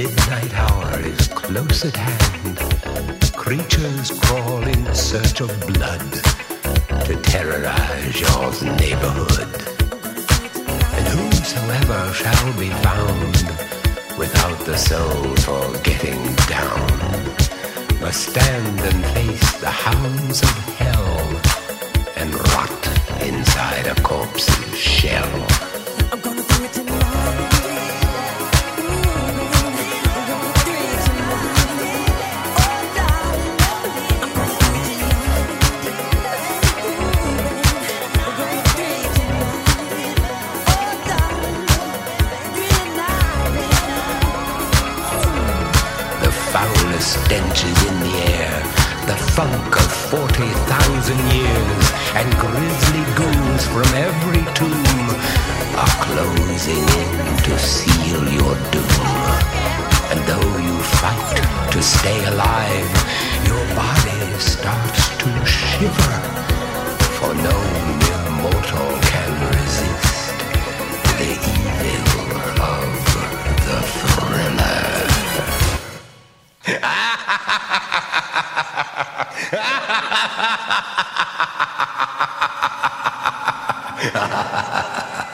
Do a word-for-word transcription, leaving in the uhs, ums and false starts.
midnight hour is close at hand. Creatures crawl in search of blood to terrorize your neighborhood. And whosoever shall be found without the soul for getting down must stand and face the hounds of hell and rot inside a corpse's shell. I'm gonna do it tonight. Stench is in the air, the funk of forty thousand years, and grisly goons from every tomb are closing in to seal your doom. And though you fight to stay alive, your body starts to shiver, for no mere mortal can resist the evil of the thriller. Ha ha ha ha ha!